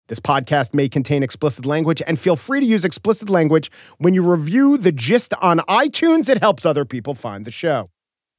This podcast may contain explicit language, and feel free to use explicit language when you review The Gist on iTunes. It helps other people find the show.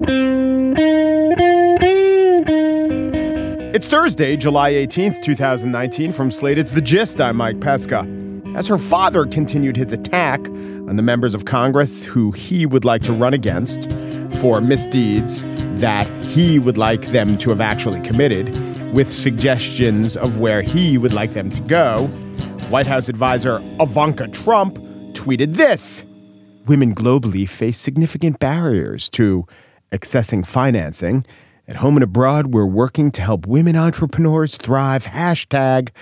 It's Thursday, July 18th, 2019. From Slate, it's The Gist. I'm Mike Pesca. As her father continued his attack on the members of Congress who he would like to run against for misdeeds that he would like them to have actually committed, with suggestions of where he would like them to go, White House advisor Ivanka Trump tweeted this: "Women globally face significant barriers to accessing financing. At home and abroad, we're working to help women entrepreneurs thrive. Hashtag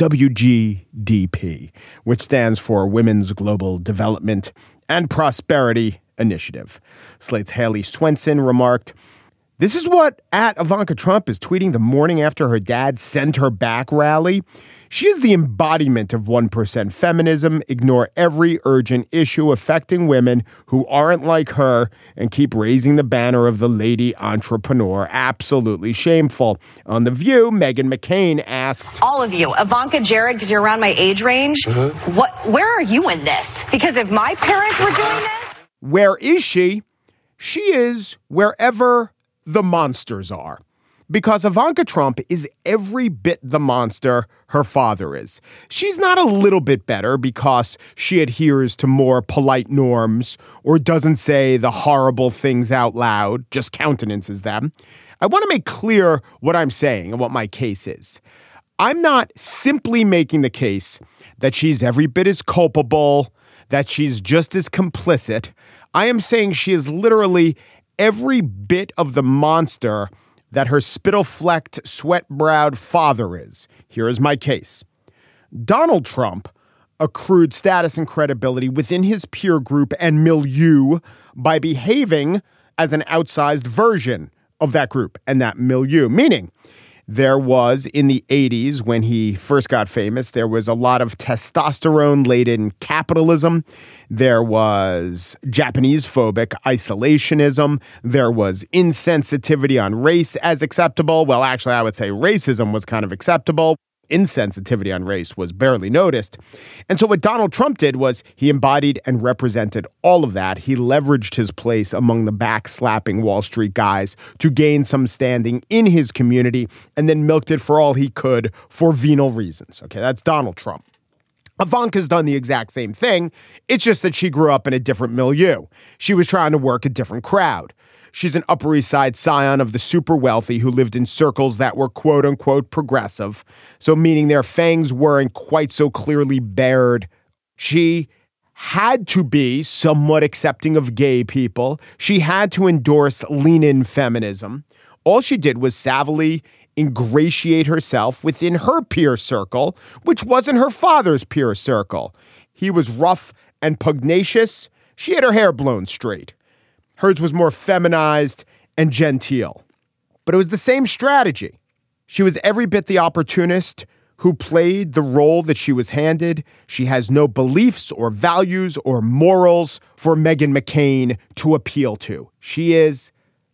WGDP," which stands for Women's Global Development and Prosperity Initiative. Slate's Haley Swenson remarked, "This is what @Ivanka Trump is tweeting the morning after her dad sent her back rally. She is the embodiment of 1% feminism. Ignore every urgent issue affecting women who aren't like her and keep raising the banner of the lady entrepreneur. Absolutely shameful." On The View, Meghan McCain asked, "All of you, Ivanka, Jared, because you're around my age range, where are you in this? Because if my parents were doing this..." Where is she? She is wherever the monsters are. Because Ivanka Trump is every bit the monster her father is. She's not a little bit better because she adheres to more polite norms or doesn't say the horrible things out loud, just countenances them. I want to make clear what I'm saying and what my case is. I'm not simply making the case that she's every bit as culpable, that she's just as complicit. I am saying she is literally every bit of the monster that her spittle-flecked, sweat-browed father is. Here is my case. Donald Trump accrued status and credibility within his peer group and milieu by behaving as an outsized version of that group and that milieu, meaning there was, in the 80s, when he first got famous, there was a lot of testosterone-laden capitalism. There was Japanese-phobic isolationism. There was insensitivity on race as acceptable. Well, actually, I would say racism was kind of acceptable. Insensitivity on race was barely noticed. And so what Donald Trump did was he embodied and represented all of that. He leveraged his place among the backslapping Wall Street guys to gain some standing in his community and then milked it for all he could for venal reasons. Okay, that's Donald Trump. Ivanka's done the exact same thing. It's just that she grew up in a different milieu. She was trying to work a different crowd. She's an Upper East Side scion of the super wealthy who lived in circles that were quote unquote progressive. So meaning their fangs weren't quite so clearly bared. She had to be somewhat accepting of gay people. She had to endorse lean-in feminism. All she did was savvily ingratiate herself within her peer circle, which wasn't her father's peer circle. He was rough and pugnacious. She had her hair blown straight. Hers was more feminized and genteel. But it was the same strategy. She was every bit the opportunist who played the role that she was handed. She has no beliefs or values or morals for Meghan McCain to appeal to. She is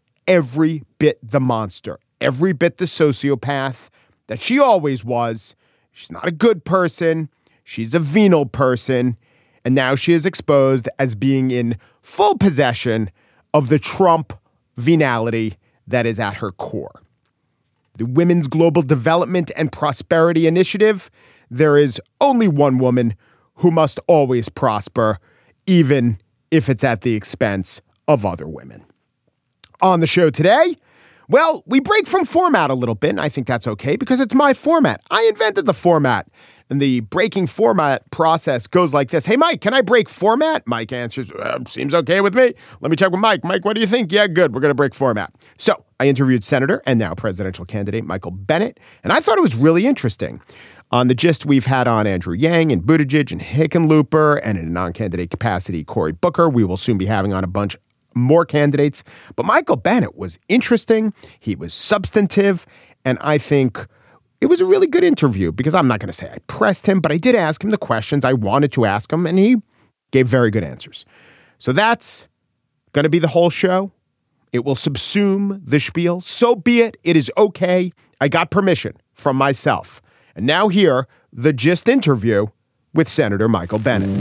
every bit the monster, every bit the sociopath that she always was. She's not a good person. She's a venal person. And now she is exposed as being in full possession of the Trump venality that is at her core. The Women's Global Development and Prosperity Initiative, there is only one woman who must always prosper, even if it's at the expense of other women. On the show today, well, we break from format a little bit, and I think that's okay because it's my format. I invented the format. And the breaking format process goes like this. "Hey, Mike, can I break format?" Mike answers, "Seems okay with me." Let me check with Mike. "Mike, what do you think?" "Yeah, good. We're going to break format." So I interviewed Senator and now presidential candidate Michael Bennet, and I thought it was really interesting. On The Gist, we've had on Andrew Yang and Buttigieg and Hickenlooper, and in a non-candidate capacity, Cory Booker. We will soon be having on a bunch more candidates. But Michael Bennet was interesting. He was substantive. And I think it was a really good interview because I'm not going to say I pressed him, but I did ask him the questions I wanted to ask him, and he gave very good answers. So that's going to be the whole show. It will subsume the spiel. So be it. It is okay. I got permission from myself. And now here, the Gist interview with Senator Michael Bennet.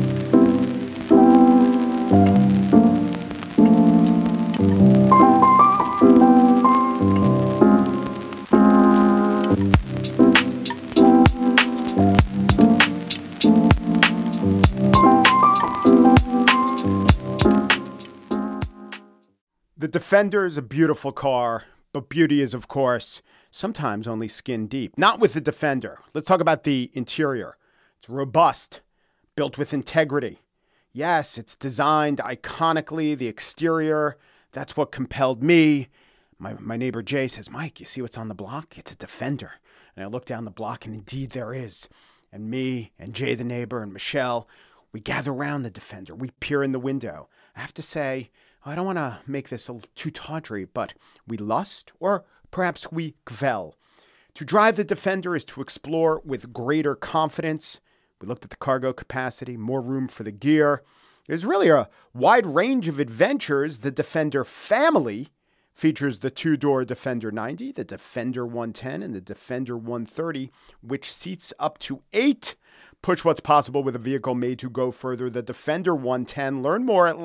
The Defender is a beautiful car, but beauty is, of course, sometimes only skin deep. Not with the Defender. Let's talk about the interior. It's robust, built with integrity. Yes, it's designed iconically. The exterior, that's what compelled me. My neighbor Jay says, Mike, you see what's on the block? It's a Defender. And I look down the block, and indeed there is. And me and Jay the neighbor and Michelle, we gather around the Defender. We peer in the window. I have to say, I don't want to make this too tawdry, but we lust, or perhaps we gvel. To drive the Defender is to explore with greater confidence. We looked at the cargo capacity, more room for the gear. There's really a wide range of adventures. The Defender family features the two-door Defender 90, the Defender 110, and the Defender 130, which seats up to 8. Push what's possible with a vehicle made to go further. The Defender 110. Learn more at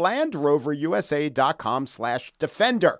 LandRoverUSA.com/Defender.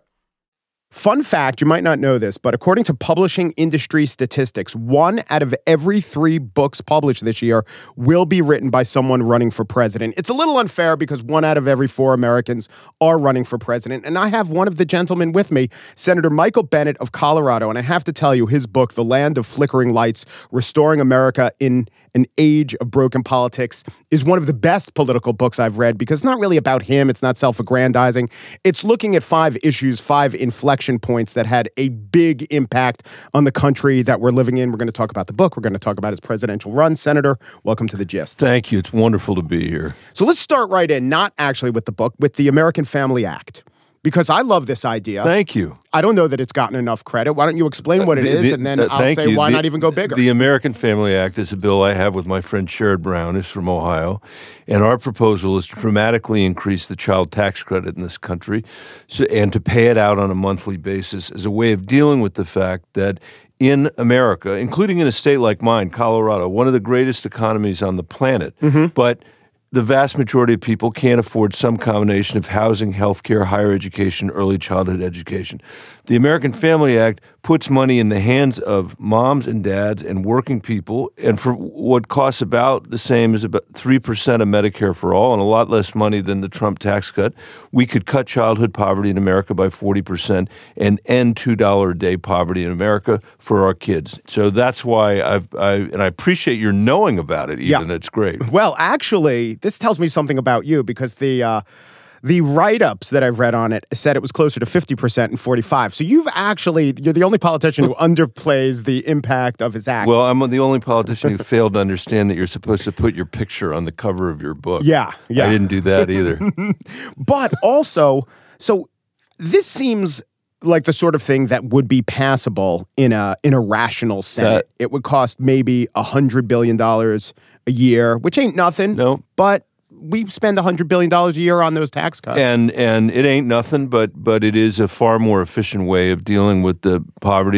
Fun fact, you might not know this, but according to publishing industry statistics, 1 out of every 3 books published this year will be written by someone running for president. It's a little unfair because 1 out of every 4 Americans are running for president. And I have one of the gentlemen with me, Senator Michael Bennet of Colorado. And I have to tell you, his book, The Land of Flickering Lights, Restoring America in an Age of Broken Politics, is one of the best political books I've read because it's not really about him. It's not self-aggrandizing. It's looking at 5 issues, 5 inflection points that had a big impact on the country that we're living in. We're going to talk about the book. We're going to talk about his presidential run. Senator, welcome to The Gist. Thank you. It's wonderful to be here. So let's start right in, not actually with the book, with the American Family Act, because I love this idea. Thank you. I don't know that it's gotten enough credit. Why don't you explain what it is, and then I'll say why not even go bigger? The American Family Act is a bill I have with my friend Sherrod Brown, who's from Ohio, and our proposal is to dramatically increase the child tax credit in this country and to pay it out on a monthly basis as a way of dealing with the fact that in America, including in a state like mine, Colorado, one of the greatest economies on the planet, but the vast majority of people can't afford some combination of housing, healthcare, higher education, early childhood education. The American Family Act puts money in the hands of moms and dads and working people, and for what costs about the same as about 3% of Medicare for all and a lot less money than the Trump tax cut, we could cut childhood poverty in America by 40% and end $2 a day poverty in America for our kids. So that's why I appreciate your knowing about it even. It's great. Well, actually, this tells me something about you because the write-ups that I've read on it said it was closer to 50% and 45%. So you're the only politician who underplays the impact of his act. Well, I'm the only politician who failed to understand that you're supposed to put your picture on the cover of your book. Yeah. I didn't do that either. But also, so this seems like the sort of thing that would be passable in a rational Senate. It would cost maybe $100 billion a year, which ain't nothing. No. But we spend $100 billion a year on those tax cuts. And it ain't nothing, but it is a far more efficient way of dealing with the poverty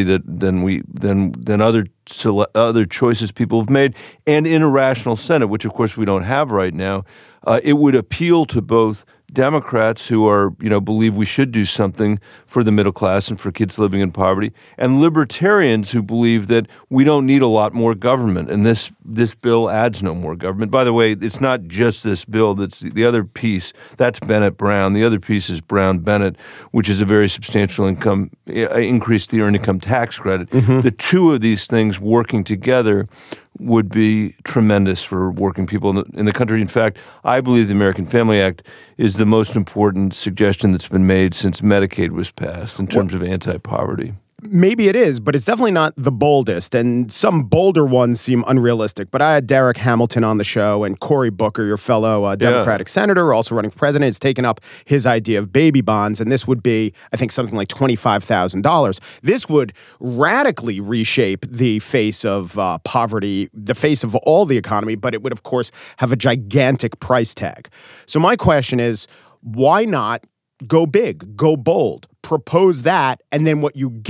than other choices people have made. And in a rational Senate, which of course we don't have right now, it would appeal to both Democrats who believe we should do something for the middle class and for kids living in poverty, and libertarians who believe that we don't need a lot more government. And this bill adds no more government. By the way, it's not just this bill. That's the other piece. That's Bennett Brown. The other piece is Brown Bennett, which is a very substantial increase the earned income tax credit. The two of these things working together would be tremendous for working people in the country. In fact, I believe the American Family Act is the most important suggestion that's been made since Medicaid was passed in terms of anti-poverty. Maybe it is, but it's definitely not the boldest, and some bolder ones seem unrealistic. But I had Derek Hamilton on the show, and Cory Booker, your fellow Democratic senator, also running for president, has taken up his idea of baby bonds, and this would be, I think, something like $25,000. This would radically reshape the face of poverty, the face of all the economy, but it would, of course, have a gigantic price tag. So my question is, why not go big, go bold, propose that, and then what you get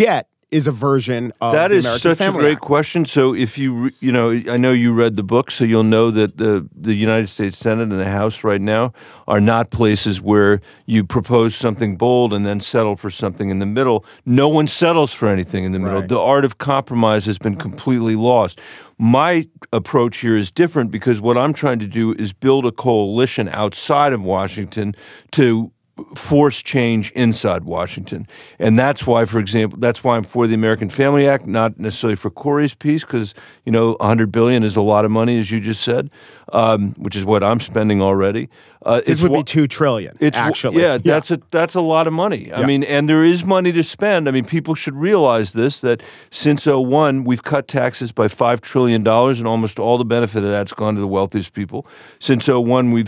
is a version of that the is American such Family a great Act. question. So if I know you read the book, so you'll know that the United States Senate and the House right now are not places where you propose something bold and then settle for something in the middle. No one settles for anything in the middle. Right. The art of compromise has been completely lost. My approach here is different because what I'm trying to do is build a coalition outside of Washington to force change inside Washington. And that's why, for example, that's why I'm for the American Family Act, not necessarily for Corey's piece, because, $100 billion is a lot of money, as you just said, which is what I'm spending already. This would be $2 trillion, actually. Yeah, that's a lot of money. I mean, and there is money to spend. I mean, people should realize this, that since 2001, we've cut taxes by $5 trillion, and almost all the benefit of that's gone to the wealthiest people. Since 2001, we've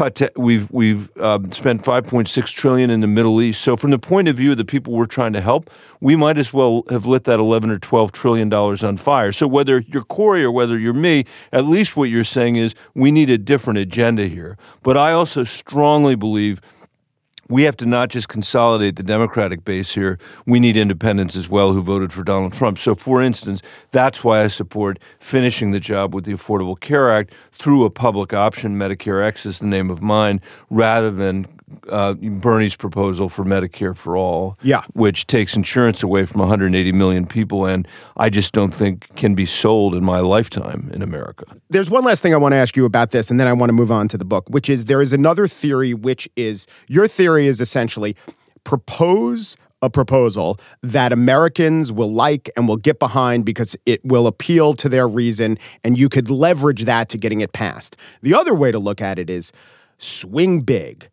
spent $5.6 trillion in the Middle East. So from the point of view of the people we're trying to help, we might as well have lit that $11 or $12 trillion on fire. So whether you're Corey or whether you're me, at least what you're saying is we need a different agenda here. But I also strongly believe we have to not just consolidate the Democratic base here. We need independents as well who voted for Donald Trump. So, for instance, that's why I support finishing the job with the Affordable Care Act through a public option. Medicare X is the name of mine, rather than Bernie's proposal for Medicare for All, which takes insurance away from 180 million people, and I just don't think can be sold in my lifetime in America. There's one last thing I want to ask you about this, and then I want to move on to the book, which is there is another theory, which is your theory is essentially propose a proposal that Americans will like and will get behind because it will appeal to their reason, and you could leverage that to getting it passed. The other way to look at it is swing big.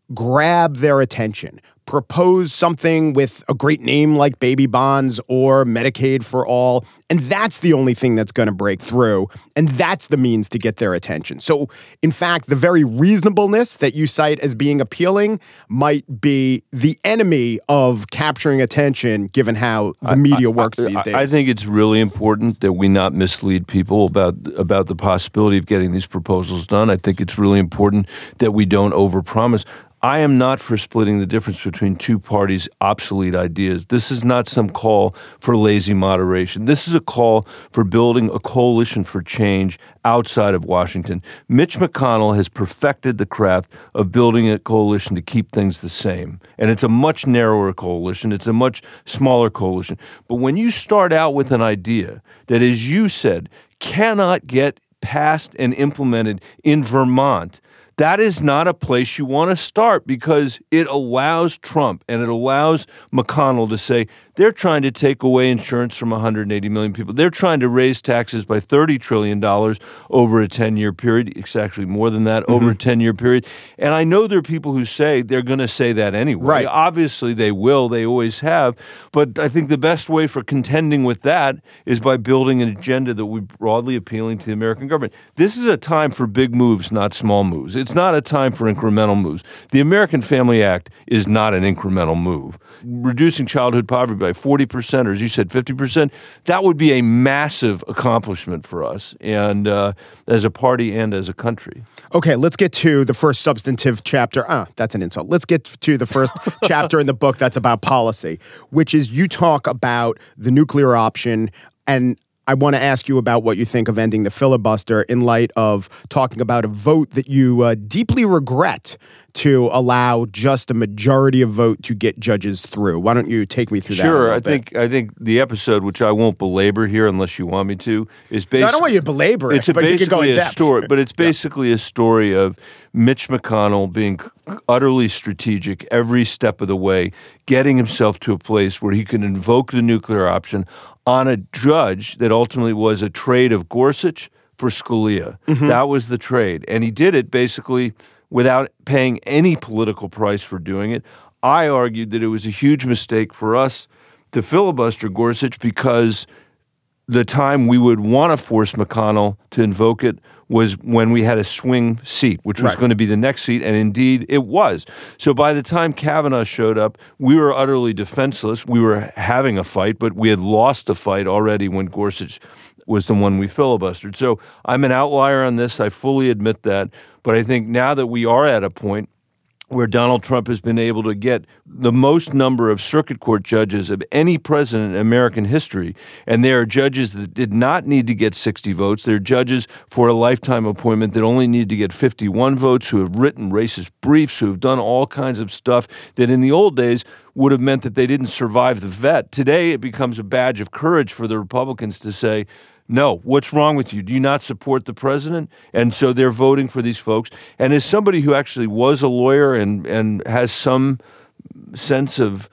Grab their attention, propose something with a great name like baby bonds or Medicaid for all, and that's the only thing that's going to break through, and that's the means to get their attention. So, in fact, the very reasonableness that you cite as being appealing might be the enemy of capturing attention, given how the media works these days. I think it's really important that we not mislead people about the possibility of getting these proposals done. I think it's really important that we don't overpromise. I am not for splitting the difference between two parties' obsolete ideas. This is not some call for lazy moderation. This is a call for building a coalition for change outside of Washington. Mitch McConnell has perfected the craft of building a coalition to keep things the same. And it's a much narrower coalition. It's a much smaller coalition. But when you start out with an idea that, as you said, cannot get passed and implemented in Vermont, that is not a place you want to start, because it allows Trump and it allows McConnell to say they're trying to take away insurance from 180 million people. They're trying to raise taxes by $30 trillion over a 10-year period. It's actually more than that, over a 10-year period. And I know there are people who say they're going to say that anyway. Right. Obviously they will. They always have. But I think the best way for contending with that is by building an agenda that will be broadly appealing to the American government. This is a time for big moves, not small moves. It's not a time for incremental moves. The American Family Act is not an incremental move. Reducing childhood poverty by 40%, or as you said, 50%, that would be a massive accomplishment for us, and as a party and as a country. Okay, let's get to the first substantive chapter. That's an insult. Let's get to the first chapter in the book that's about policy, which is you talk about the nuclear option, and I want to ask you about what you think of ending the filibuster in light of talking about a vote that you deeply regret to allow just a majority of vote to get judges through. Why don't you take me through that? Sure. I think the episode, which I won't belabor here unless you want me to, is basically. No, I don't want you to belabor it. It's basically a story, but it's basically a story of Mitch McConnell being utterly strategic every step of the way, getting himself to a place where he can invoke the nuclear option on a judge that ultimately was a trade of Gorsuch for Scalia. That was the trade. And he did it basically without paying any political price for doing it. I argued that it was a huge mistake for us to filibuster Gorsuch because the time we would want to force McConnell to invoke it was when we had a swing seat, which was going to be the next seat, and indeed it was. So by the time Kavanaugh showed up, we were utterly defenseless. We were having a fight, but we had lost the fight already when Gorsuch was the one we filibustered. So I'm an outlier on this. I fully admit that. But I think now that we are at a point where Donald Trump has been able to get the most number of circuit court judges of any president in American history. And there are judges that did not need to get 60 votes. There are judges for a lifetime appointment that only need to get 51 votes, who have written racist briefs, who have done all kinds of stuff that in the old days would have meant that they didn't survive the vet. Today, it becomes a badge of courage for the Republicans to say, no, what's wrong with you? Do you not support the president? And so they're voting for these folks. And as somebody who actually was a lawyer and has some sense of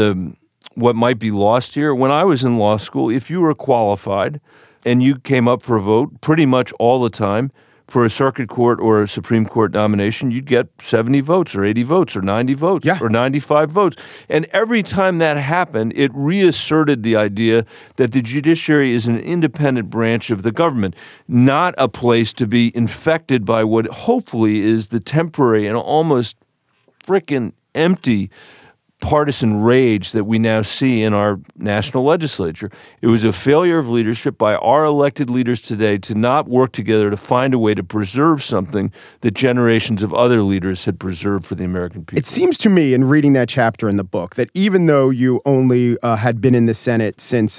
what might be lost here, when I was in law school, if you were qualified and you came up for a vote pretty much all the time for a circuit court or a Supreme Court nomination, you'd get 70 votes or 80 votes or 90 votes or 95 votes. And every time that happened, it reasserted the idea that the judiciary is an independent branch of the government, not a place to be infected by what hopefully is the temporary and almost frickin' empty partisan rage that we now see in our national legislature. It was a failure of leadership by our elected leaders today to not work together to find a way to preserve something that generations of other leaders had preserved for the American people. It seems to me, in reading that chapter in the book, that even though you only had been in the Senate since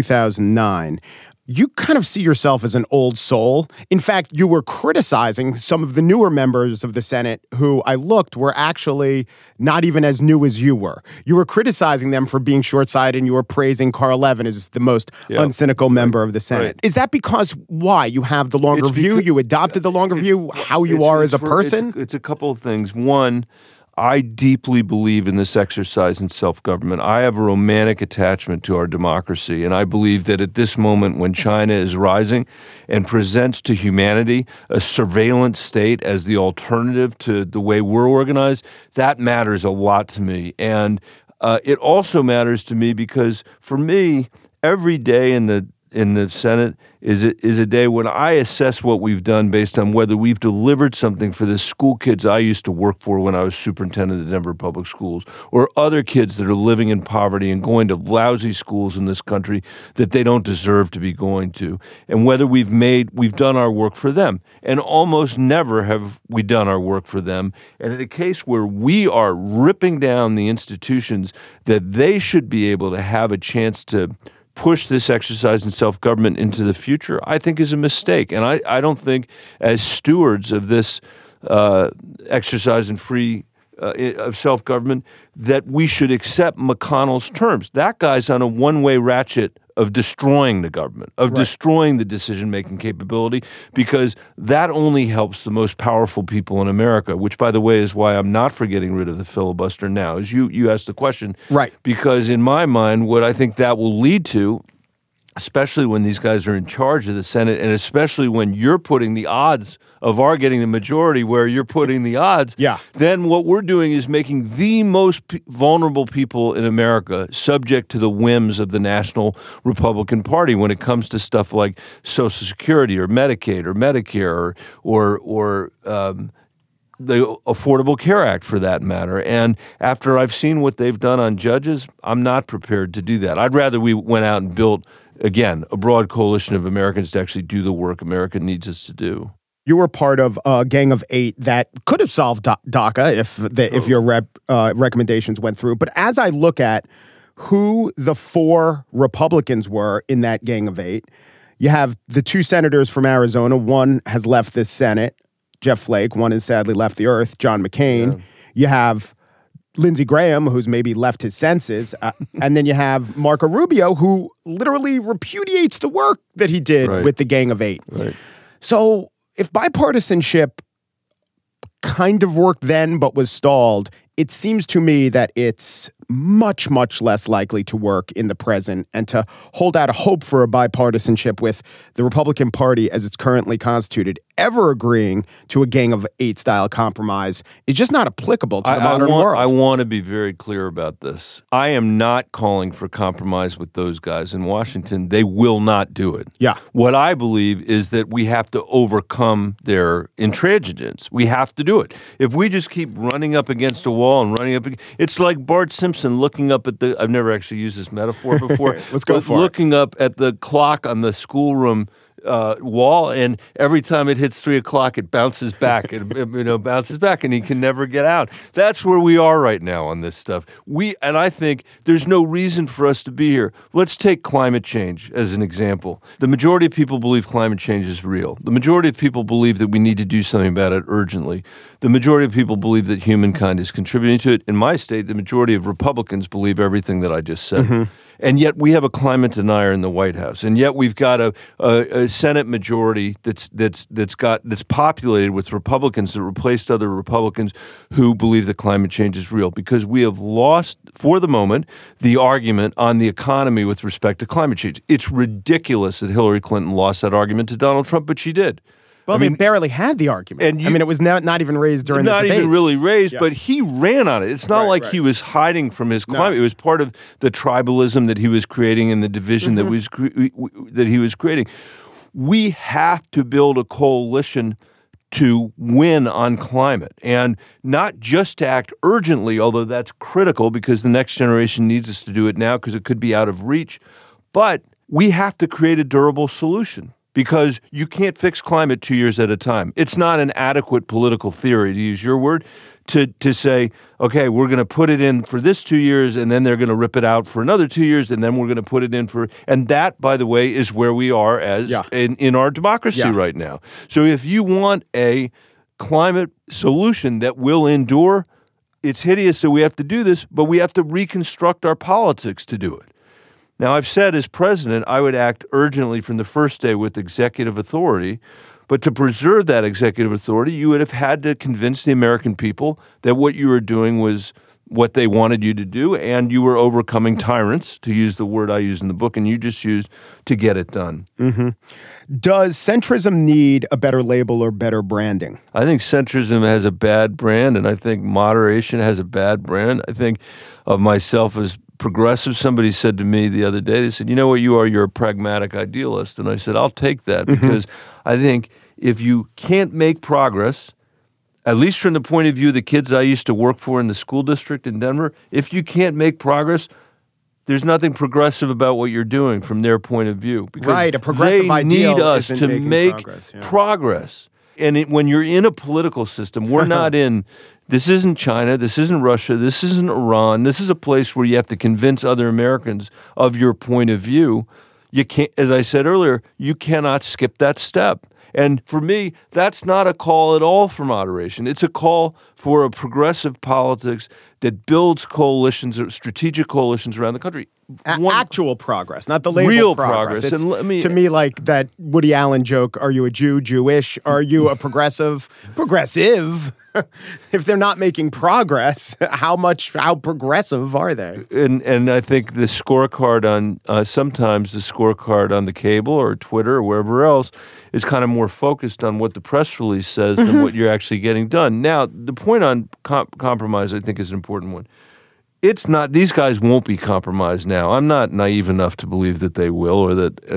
2009, you kind of see yourself as an old soul. In fact, you were criticizing some of the newer members of the Senate who I looked were actually not even as new as you were. You were criticizing them for being short-sighted, and you were praising Carl Levin as the most uncynical member of the Senate. Right. Is that because why? You have the longer view? You adopted the longer view? How you are as a person? It's a couple of things. One, I deeply believe in this exercise in self-government. I have a romantic attachment to our democracy, and I believe that at this moment when China is rising and presents to humanity a surveillance state as the alternative to the way we're organized, that matters a lot to me. And it also matters to me because, for me, every day in the Senate is a day when I assess what we've done based on whether we've delivered something for the school kids I used to work for when I was superintendent of the Denver Public Schools, or other kids that are living in poverty and going to lousy schools in this country that they don't deserve to be going to, and whether we've done our work for them. And almost never have we done our work for them. And in a case where we are ripping down the institutions that they should be able to have a chance to push this exercise in self-government into the future, I think is a mistake. And I don't think, as stewards of this exercise in free of self-government, that we should accept McConnell's terms. That guy's on a one-way ratchet of destroying the government, of destroying the decision-making capability, because that only helps the most powerful people in America, which, by the way, is why I'm not for getting rid of the filibuster now, as you asked the question. Right. Because in my mind, what I think that will lead to, especially when these guys are in charge of the Senate, and especially when you're putting the odds of our getting the majority where you're putting the odds, then what we're doing is making the most vulnerable people in America subject to the whims of the National Republican Party when it comes to stuff like Social Security or Medicaid or Medicare or the Affordable Care Act, for that matter. And after I've seen what they've done on judges, I'm not prepared to do that. I'd rather we went out and built, again, a broad coalition of Americans to actually do the work America needs us to do. You were part of a Gang of Eight that could have solved DACA if your recommendations went through. But as I look at who the four Republicans were in that Gang of Eight, you have the two senators from Arizona. One has left this Senate, Jeff Flake. One has sadly left the earth, John McCain. Yeah. You have Lindsey Graham, who's maybe left his senses. And then you have Marco Rubio, who literally repudiates the work that he did with the Gang of Eight. Right. So if bipartisanship kind of worked then but was stalled, it seems to me that it's much, much less likely to work in the present, and to hold out a hope for a bipartisanship with the Republican Party as it's currently constituted ever agreeing to a Gang of Eight style compromise is just not applicable to the modern world. I want to be very clear about this. I am not calling for compromise with those guys in Washington. They will not do it. Yeah. What I believe is that we have to overcome their intransigence. We have to do it. If we just keep running up against a wall and running up, it's like Bart Simpson looking up at the, I've never actually used this metaphor before. Let's go for it. Looking up at the clock on the schoolroom wall, and every time it hits 3 o'clock, it bounces back, and bounces back, and he can never get out. That's where we are right now on this stuff. And I think there's no reason for us to be here. Let's take climate change as an example. The majority of people believe climate change is real. The majority of people believe that we need to do something about it urgently. The majority of people believe that humankind is contributing to it. In my state, the majority of Republicans believe everything that I just said. Mm-hmm. And yet we have a climate denier in the White House, and yet we've got a Senate majority that's populated with Republicans that replaced other Republicans who believe that climate change is real, because we have lost, for the moment, the argument on the economy with respect to climate change. It's ridiculous that Hillary Clinton lost that argument to Donald Trump, but she did. Well, they barely had the argument. And it was not even raised during the debates. Not even really raised, but he ran on it. It's not like he was hiding from his climate. No. It was part of the tribalism that he was creating and the division that he was creating. We have to build a coalition to win on climate, and not just to act urgently, although that's critical because the next generation needs us to do it now because it could be out of reach, but we have to create a durable solution. Because you can't fix climate 2 years at a time. It's not an adequate political theory, to use your word, to say, okay, we're going to put it in for this 2 years, and then they're going to rip it out for another 2 years, and then we're going to put it in for... And that, by the way, is where we are in our democracy right now. So if you want a climate solution that will endure, it's hideous that we have to do this, but we have to reconstruct our politics to do it. Now, I've said as president, I would act urgently from the first day with executive authority, but to preserve that executive authority, you would have had to convince the American people that what you were doing was what they wanted you to do, and you were overcoming tyrants, to use the word I use in the book, and you just used to get it done. Mm-hmm. Does centrism need a better label or better branding? I think centrism has a bad brand, and I think moderation has a bad brand. I think of myself as progressive. Somebody said to me the other day, they said, you know what you are? You're a pragmatic idealist. And I said, I'll take that because I think if you can't make progress, at least from the point of view of the kids I used to work for in the school district in Denver, if you can't make progress, there's nothing progressive about what you're doing from their point of view. Because a progressive ideal need us to make progress. And when you're in a political system, we're not in... This isn't China, this isn't Russia, this isn't Iran. This is a place where you have to convince other Americans of your point of view. You can't, as I said earlier, you cannot skip that step. And for me, that's not a call at all for moderation. It's a call for a progressive politics that builds coalitions, or strategic coalitions around the country. Actual progress, not the label real progress. It's, to me, like that Woody Allen joke, are you a Jew, Jewish? Are you a progressive? Progressive? If they're not making progress, how progressive are they? And I think the scorecard on, sometimes the scorecard on the cable or Twitter or wherever else is kind of more focused on what the press release says than what you're actually getting done. Now, the point on compromise, I think, is an important one. It's not, these guys won't be compromised now. I'm not naive enough to believe that they will, or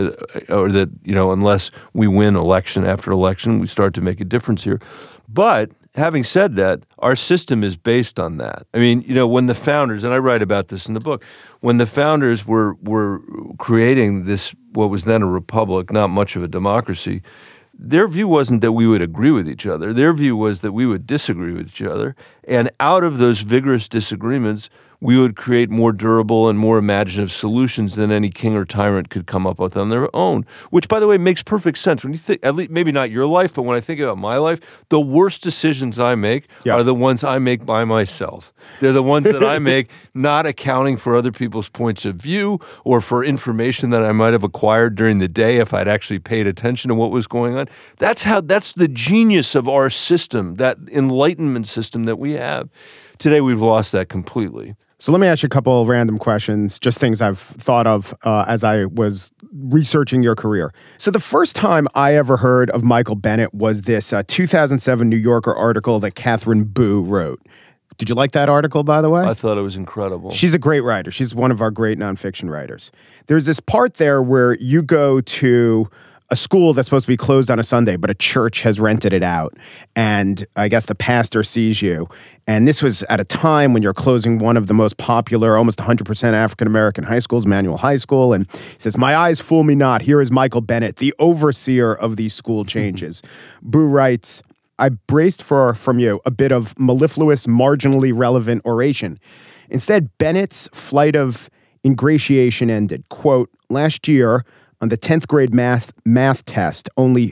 that, unless we win election after election, we start to make a difference here. But having said that, our system is based on that. I mean, when the founders, and I write about this in the book, when the founders were creating this, what was then a republic, not much of a democracy, their view wasn't that we would agree with each other. Their view was that we would disagree with each other. And out of those vigorous disagreements, we would create more durable and more imaginative solutions than any king or tyrant could come up with on their own, which, by the way, makes perfect sense. When you think, at least maybe not your life, but when I think about my life, the worst decisions I make are the ones I make by myself. They're the ones that I make not accounting for other people's points of view or for information that I might have acquired during the day if I'd actually paid attention to what was going on. That's the genius of our system, that enlightenment system that we have. Today, we've lost that completely. So let me ask you a couple of random questions, just things I've thought of as I was researching your career. So the first time I ever heard of Michael Bennett was this 2007 New Yorker article that Catherine Boo wrote. Did you like that article, by the way? I thought it was incredible. She's a great writer. She's one of our great nonfiction writers. There's this part there where you go to a school that's supposed to be closed on a Sunday, but a church has rented it out. And I guess the pastor sees you. And this was at a time when you're closing one of the most popular, almost 100% African-American high schools, Manual High School. And he says, "My eyes fool me not. Here is Michael Bennett, the overseer of these school changes." Boo writes, "I braced from you a bit of mellifluous, marginally relevant oration. Instead, Bennett's flight of ingratiation ended. Quote, last year, on the 10th grade math test, only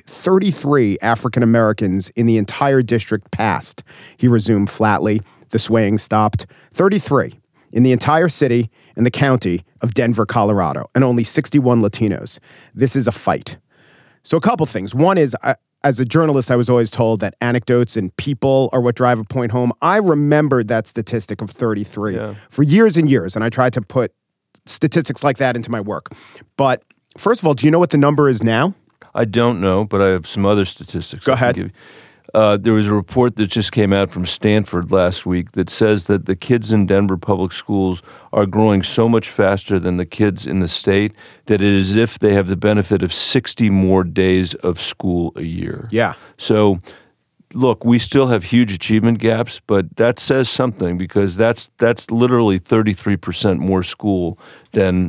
33 African Americans in the entire district passed." He resumed flatly. The swaying stopped. 33 in the entire city and the county of Denver, Colorado, and only 61 Latinos. This is a fight. So a couple things. One is, as a journalist, I was always told that anecdotes and people are what drive a point home. I remembered that statistic of 33 for years and years, and I tried to put statistics like that into my work. But first of all, do you know what the number is now? I don't know, but I have some other statistics. Go ahead. There was a report that just came out from Stanford last week that says that the kids in Denver public schools are growing so much faster than the kids in the state that it is as if they have the benefit of 60 more days of school a year. Yeah. So, look, we still have huge achievement gaps, but that says something because that's literally 33% more school than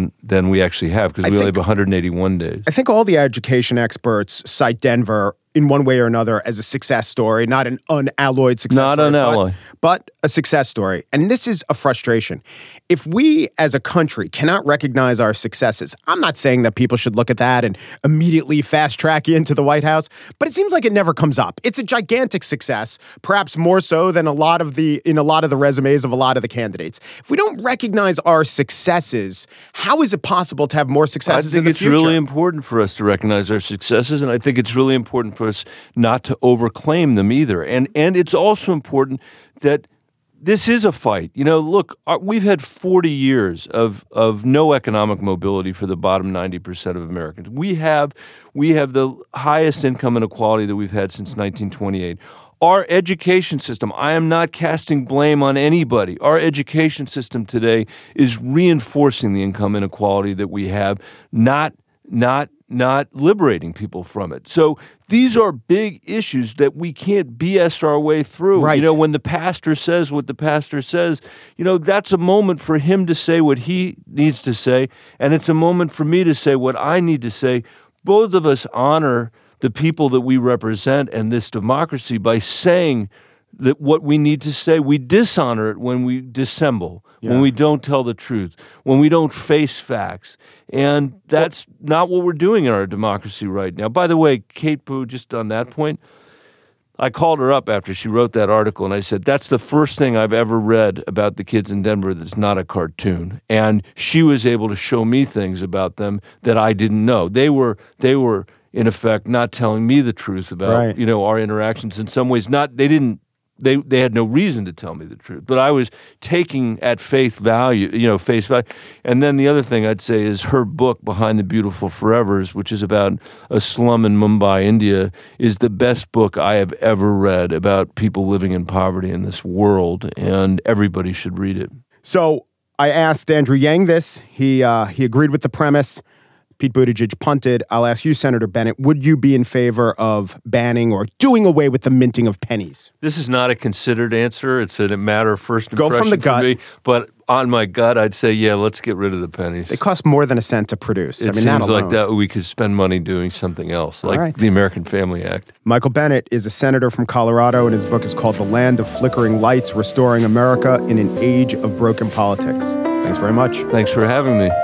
we actually have because we only have 181 days. I think all the education experts cite Denver in one way or another as a success story, not an unalloyed success story. Not unalloyed. But a success story. And this is a frustration. If we as a country cannot recognize our successes, I'm not saying that people should look at that and immediately fast track you into the White House, but it seems like it never comes up. It's a gigantic success, perhaps more so than in a lot of the resumes of a lot of the candidates. If we don't recognize our successes, how is it possible to have more successes in the future? I think it's really important for us to recognize our successes, and I think it's really important for us not to overclaim them either. And it's also important that this is a fight. You know, look, we've had 40 years of no economic mobility for the bottom 90% of Americans. We have the highest income inequality that we've had since 1928. Our education system, I am not casting blame on anybody. Our education system today is reinforcing the income inequality that we have, not liberating people from it. So these are big issues that we can't BS our way through. Right. You know, when the pastor says what the pastor says, you know, that's a moment for him to say what he needs to say, and it's a moment for me to say what I need to say. Both of us honor the people that we represent and this democracy by saying that what we need to say. We dishonor it when we dissemble, when we don't tell the truth, when we don't face facts. And that's not what we're doing in our democracy right now. By the way, Kate Boo, just on that point, I called her up after she wrote that article and I said, that's the first thing I've ever read about the kids in Denver that's not a cartoon. And she was able to show me things about them that I didn't know. They were in effect not telling me the truth about, you know, our interactions. In some ways, they had no reason to tell me the truth, but I was taking at face value. And then the other thing I'd say is her book, Behind the Beautiful Forevers, which is about a slum in Mumbai, India, is the best book I have ever read about people living in poverty in this world, and everybody should read it. So I asked Andrew Yang this. He agreed with the premise. Pete Buttigieg punted. I'll ask you, Senator Bennett, would you be in favor of banning or doing away with the minting of pennies? This is not a considered answer. It's a matter of first impression. Go from the gut. For me, but on my gut, I'd say, yeah, let's get rid of the pennies. They cost more than a cent to produce. It seems like that we could spend money doing something else, like the American Family Act. Michael Bennett is a senator from Colorado, and his book is called The Land of Flickering Lights, Restoring America in an Age of Broken Politics. Thanks very much. Thanks for having me.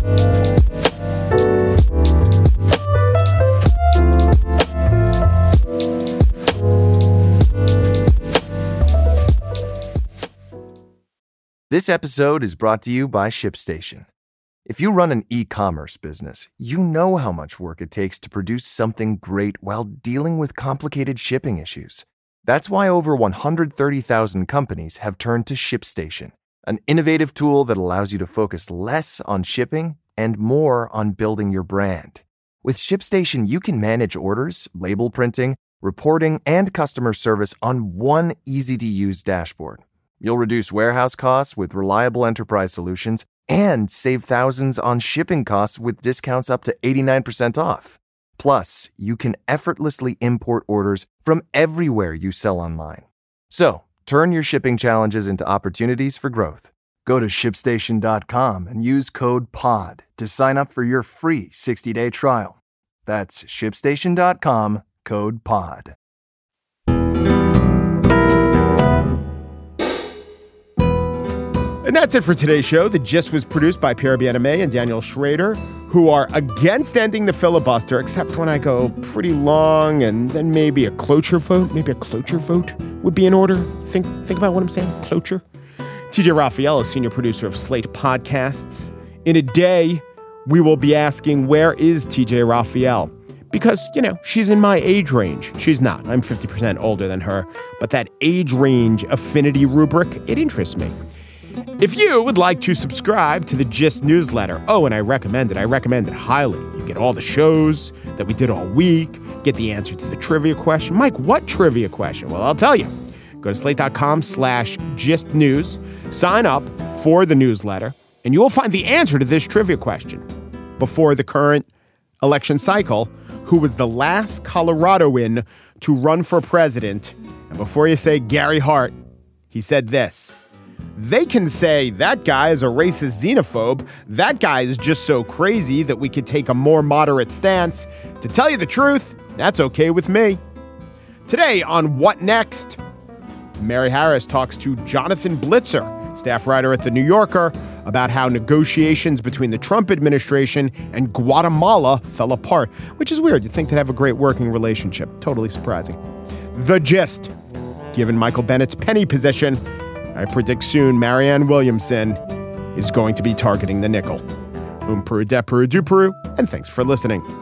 This episode is brought to you by ShipStation. If you run an e-commerce business, you know how much work it takes to produce something great while dealing with complicated shipping issues. That's why over 130,000 companies have turned to ShipStation, an innovative tool that allows you to focus less on shipping and more on building your brand. With ShipStation, you can manage orders, label printing, reporting, and customer service on one easy-to-use dashboard. You'll reduce warehouse costs with reliable enterprise solutions and save thousands on shipping costs with discounts up to 89% off. Plus, you can effortlessly import orders from everywhere you sell online. So, turn your shipping challenges into opportunities for growth. Go to ShipStation.com and use code POD to sign up for your free 60-day trial. That's ShipStation.com, code POD. And that's it for today's show. The Gist was produced by Pierre Bien-Aimé and Daniel Schrader, who are against ending the filibuster, except when I go pretty long, and then maybe a cloture vote. Maybe a cloture vote would be in order. Think about what I'm saying. Cloture. TJ Raphael is senior producer of Slate Podcasts. In a day, we will be asking, where is TJ Raphael? Because, she's in my age range. She's not. I'm 50% older than her. But that age range affinity rubric, it interests me. If you would like to subscribe to the Gist newsletter, and I recommend it highly. You get all the shows that we did all week, get the answer to the trivia question. Mike, what trivia question? Well, I'll tell you. Go to slate.com/gistnews, sign up for the newsletter, and you will find the answer to this trivia question. Before the current election cycle, who was the last Coloradoan to run for president? And before you say Gary Hart, he said this: they can say that guy is a racist xenophobe. That guy is just so crazy that we could take a more moderate stance. To tell you the truth, that's okay with me. Today on What Next? Mary Harris talks to Jonathan Blitzer, staff writer at The New Yorker, about how negotiations between the Trump administration and Guatemala fell apart, which is weird. You'd think they'd have a great working relationship. Totally surprising. The Gist. Given Michael Bennett's penny position, I predict soon Marianne Williamson is going to be targeting the nickel. Peru de Peru du Peru, and thanks for listening.